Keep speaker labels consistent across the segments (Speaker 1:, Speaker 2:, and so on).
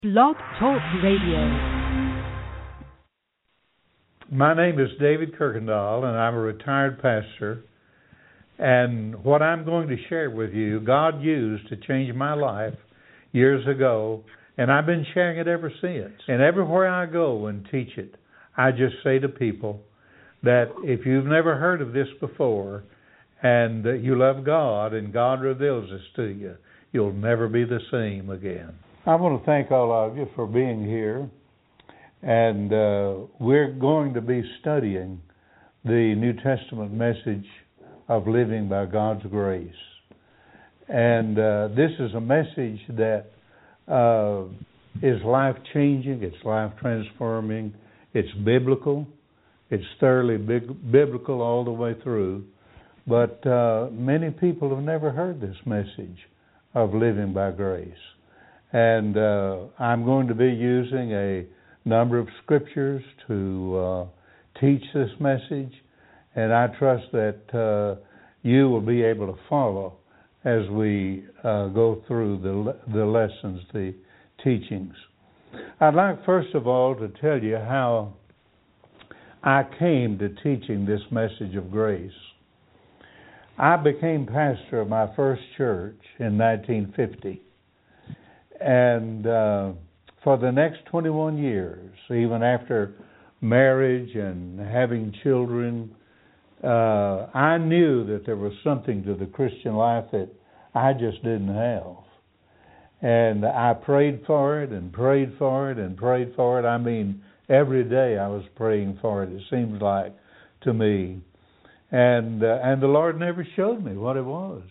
Speaker 1: Blog Talk Radio.
Speaker 2: My name is David Kirkendall, and I'm a retired pastor. And what I'm going to share with you, God used to change my life years ago, and I've been sharing it ever since. And everywhere I go and teach it, I just say to people that if you've never heard of this before, and you love God, and God reveals this to you, you'll never be the same again. I want to thank all of you for being here, and we're going to be studying the New Testament message of living by God's grace. And this is a message that is life-changing, it's life-transforming, it's biblical, it's thoroughly biblical all the way through, but many people have never heard this message of living by grace. And I'm going to be using a number of scriptures to teach this message, and I trust that you will be able to follow as we go through the lessons, the teachings. I'd like, first of all, to tell you how I came to teaching this message of grace. I became pastor of my first church in 1950. And for the next 21 years, even after marriage and having children, I knew that there was something to the Christian life that I just didn't have. And I prayed for it and prayed for it and prayed for it. I mean, every day I was praying for it, it seems like to me. And the Lord never showed me what it was.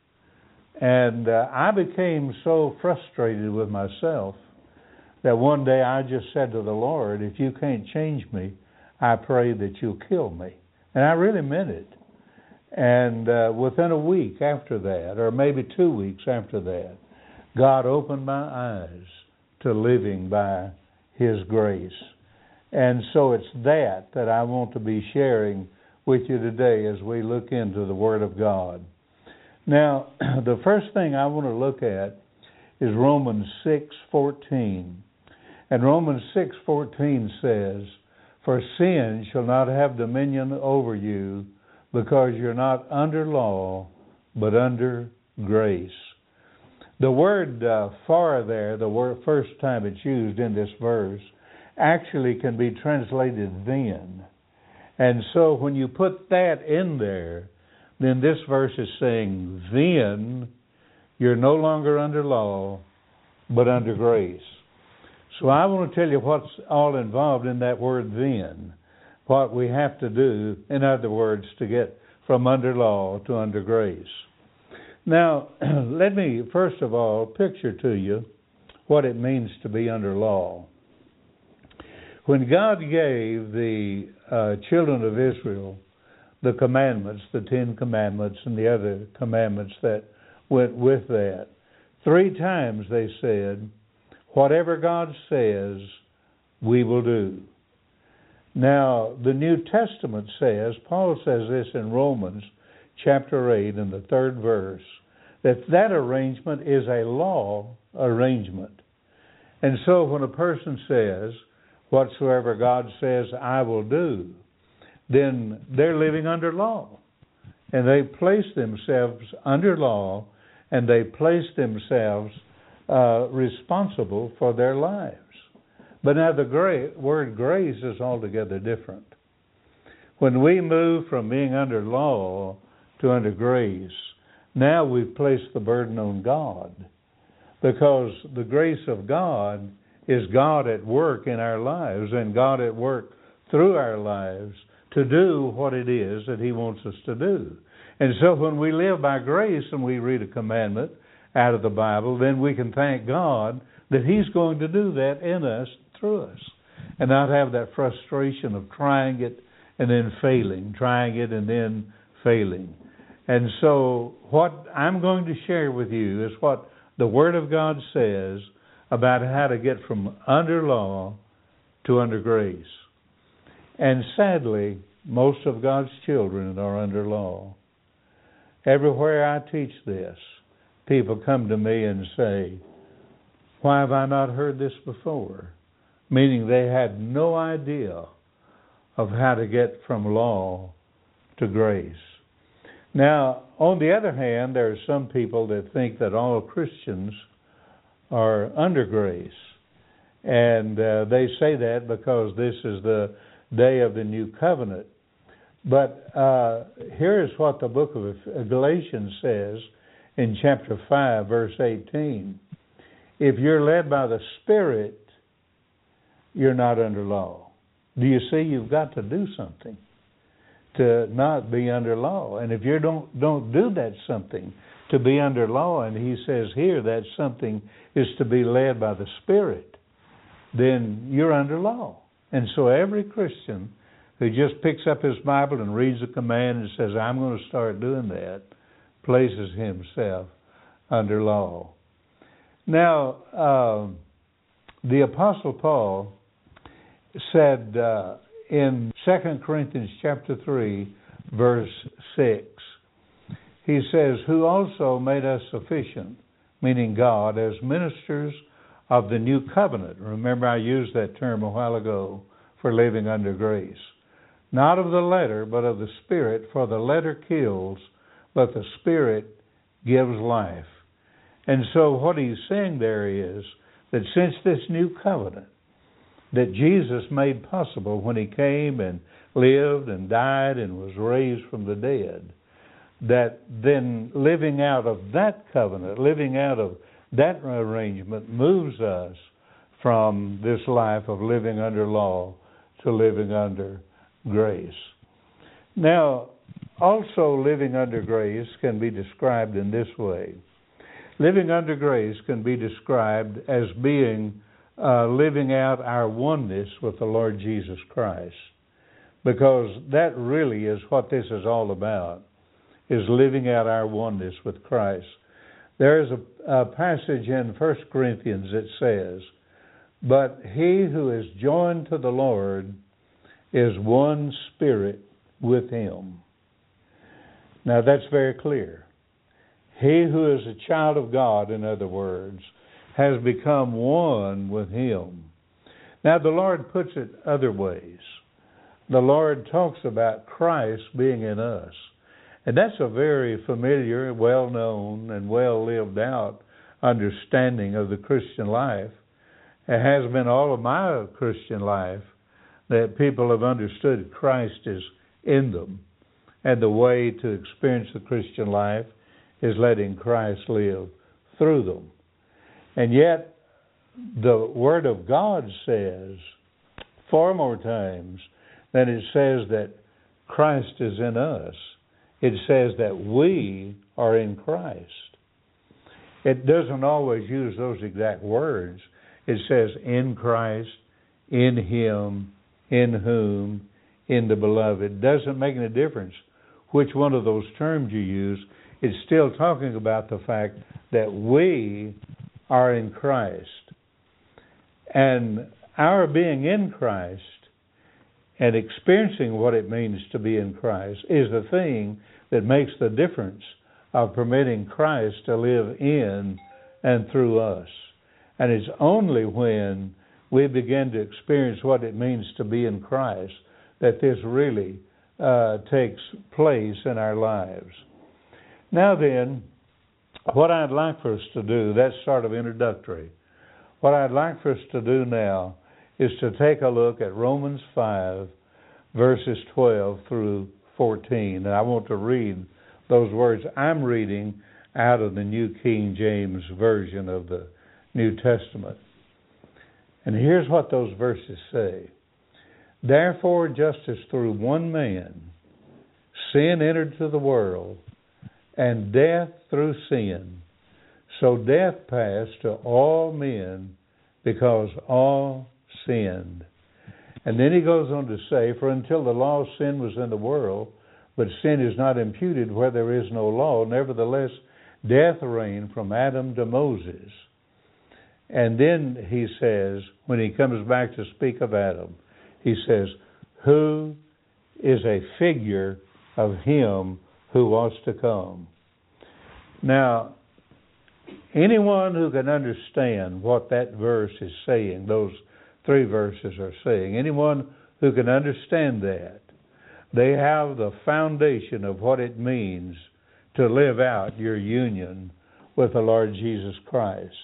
Speaker 2: And I became so frustrated with myself that one day I just said to the Lord, if you can't change me, I pray that you'll kill me. And I really meant it. And within a week after that, or maybe 2 weeks after that, God opened my eyes to living by His grace. And so it's that I want to be sharing with you today as we look into the Word of God. Now, the first thing I want to look at is Romans 6:14. And Romans 6:14 says, "For sin shall not have dominion over you, because you're not under law, but under grace." The word "for" there, the word first time it's used in this verse, actually can be translated "then." And so when you put that in there, then this verse is saying, then you're no longer under law, but under grace. So I want to tell you what's all involved in that word then, what we have to do, in other words, to get from under law to under grace. Now, let me first of all picture to you what it means to be under law. When God gave the children of Israel the commandments, the 10 commandments, and the other commandments that went with that, 3 times they said, whatever God says, we will do. Now, the New Testament says, Paul says this in Romans chapter 8 in the 3rd verse, that arrangement is a law arrangement. And so when a person says, whatsoever God says, I will do, then they're living under law. And they place themselves under law, and they place themselves responsible for their lives. But now the word grace is altogether different. When we move from being under law to under grace, now we've placed the burden on God. Because the grace of God is God at work in our lives, and God at work through our lives to do what it is that He wants us to do. And so when we live by grace and we read a commandment out of the Bible, then we can thank God that He's going to do that in us, through us, and not have that frustration of trying it and then failing, trying it and then failing. And so what I'm going to share with you is what the Word of God says about how to get from under law to under grace. And sadly, most of God's children are under law. Everywhere I teach this, people come to me and say, Why have I not heard this before? Meaning they had no idea of how to get from law to grace. Now, on the other hand, there are some people that think that all Christians are under grace. And they say that because this is the day of the new covenant. But here is what the book of Galatians says in chapter 5, verse 18. If you're led by the Spirit, you're not under law. Do you see? You've got to do something to not be under law. And if you don't do that something to be under law, and he says here that something is to be led by the Spirit, then you're under law. And so every Christian who just picks up his Bible and reads a command and says, I'm going to start doing that, places himself under law. Now, the Apostle Paul said in 2 Corinthians chapter 3, verse 6, he says, who also made us sufficient, meaning God, as ministers of the new covenant. Remember, I used that term a while ago for living under grace. Not of the letter, but of the Spirit, for the letter kills, but the Spirit gives life. And so what he's saying there is that since this new covenant that Jesus made possible when he came and lived and died and was raised from the dead, that then living out of that covenant, living out of that arrangement moves us from this life of living under law to living under grace. Now, also living under grace can be described in this way. Living under grace can be described as being living out our oneness with the Lord Jesus Christ, because that really is what this is all about, is living out our oneness with Christ. There is a passage in 1 Corinthians that says, but he who is joined to the Lord is one spirit with him. Now that's very clear. He who is a child of God, in other words, has become one with him. Now the Lord puts it other ways. The Lord talks about Christ being in us. And that's a very familiar, well-known, and well-lived out understanding of the Christian life. It has been all of my Christian life that people have understood Christ is in them. And the way to experience the Christian life is letting Christ live through them. And yet, the Word of God says far more times than it says that Christ is in us. It says that we are in Christ. It doesn't always use those exact words. It says in Christ, in Him, in whom, in the Beloved. It doesn't make any difference which one of those terms you use. It's still talking about the fact that we are in Christ. And our being in Christ and experiencing what it means to be in Christ is the thing that makes the difference of permitting Christ to live in and through us. And it's only when we begin to experience what it means to be in Christ that this really takes place in our lives. Now then, what I'd like for us to do, that's sort of introductory. What I'd like for us to do now is to take a look at Romans 5, verses 12 through 14. And I want to read those words. I'm reading out of the New King James Version of the New Testament. And here's what those verses say. Therefore, just as through one man sin entered to the world, and death through sin, so death passed to all men because all sinned. And then he goes on to say, for until the law, sin was in the world, but sin is not imputed where there is no law. Nevertheless, death reigned from Adam to Moses. And then he says, when he comes back to speak of Adam, he says, who is a figure of him who was to come. Now, anyone who can understand what that verse is saying, those 3 verses are saying, anyone who can understand that, they have the foundation of what it means to live out your union with the Lord Jesus Christ.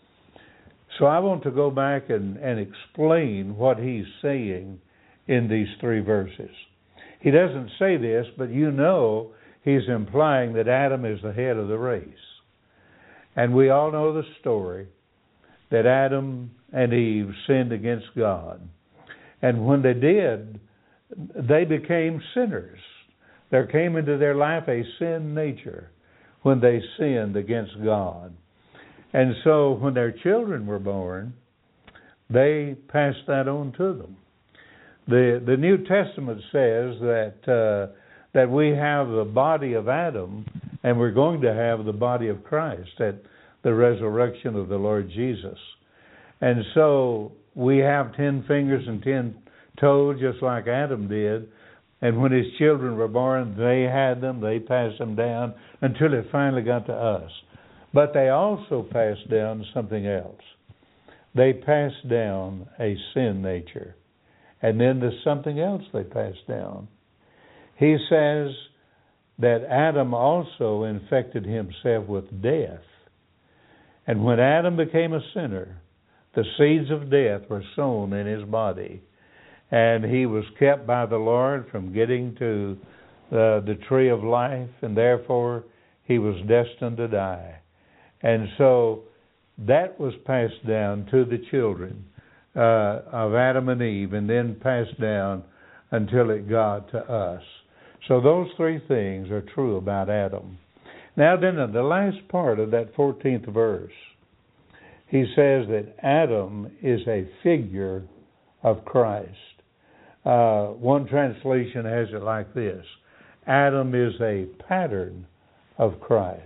Speaker 2: So I want to go back and explain what he's saying in these 3 verses. He doesn't say this, but you know he's implying that Adam is the head of the race. And we all know the story that Adam and Eve sinned against God. And when they did, they became sinners. There came into their life a sin nature when they sinned against God. And so when their children were born, they passed that on to them. The New Testament says that we have the body of Adam, and we're going to have the body of Christ at the resurrection of the Lord Jesus. And so we have 10 fingers and 10 toes, just like Adam did. And when his children were born, they had them, they passed them down until it finally got to us. But they also passed down something else. They passed down a sin nature. And then there's something else they passed down. He says that Adam also infected himself with death. And when Adam became a sinner, the seeds of death were sown in his body. And he was kept by the Lord from getting to the tree of life, and therefore he was destined to die. And so that was passed down to the children of Adam and Eve, and then passed down until it got to us. So those 3 things are true about Adam. Now then, in the last part of that 14th verse, he says that Adam is a figure of Christ. One translation has it like this: Adam is a pattern of Christ.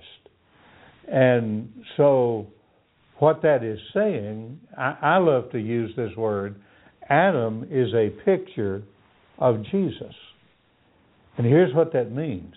Speaker 2: And so what that is saying, I love to use this word, Adam is a picture of Jesus. And here's what that means.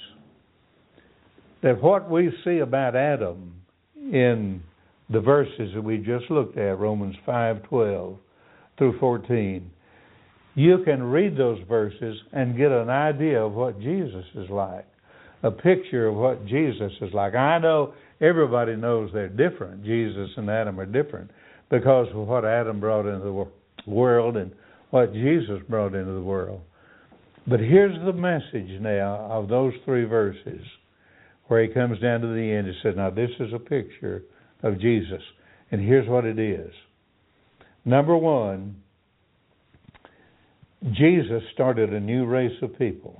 Speaker 2: That what we see about Adam in the verses that we just looked at, Romans 5:12 through 14, you can read those verses and get an idea of what Jesus is like, a picture of what Jesus is like. I know everybody knows they're different. Jesus and Adam are different because of what Adam brought into the world and what Jesus brought into the world. But here's the message now of those 3 verses where he comes down to the end. He says, now this is a picture of Jesus. And here's what it is. Number 1, Jesus started a new race of people.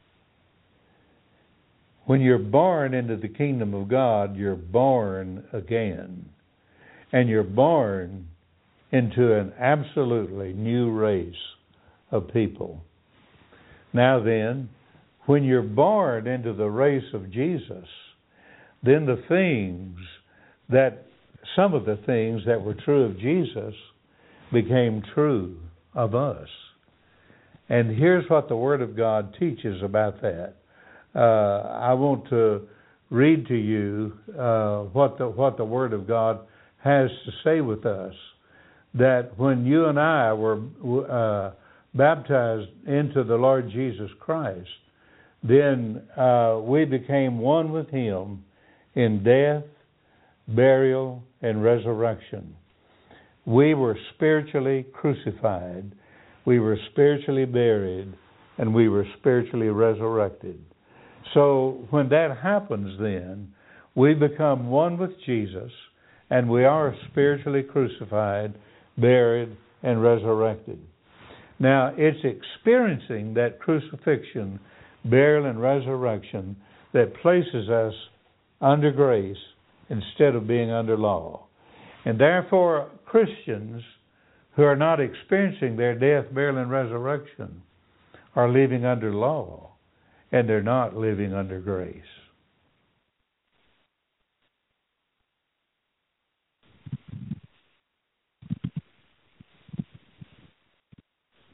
Speaker 2: When you're born into the kingdom of God, you're born again. And you're born into an absolutely new race of people. Now then, when you're born into the race of Jesus, then some of the things that were true of Jesus became true of us. And here's what the Word of God teaches about that. I want to read to you what the Word of God has to say with us. That when you and I were baptized into the Lord Jesus Christ, then we became one with Him in death, burial, and resurrection. We were spiritually crucified, we were spiritually buried, and we were spiritually resurrected. So when that happens, then we become one with Jesus, and we are spiritually crucified, buried, and resurrected. Now, it's experiencing that crucifixion, burial, and resurrection that places us under grace instead of being under law. And therefore, Christians who are not experiencing their death, burial, and resurrection are living under law, and they're not living under grace.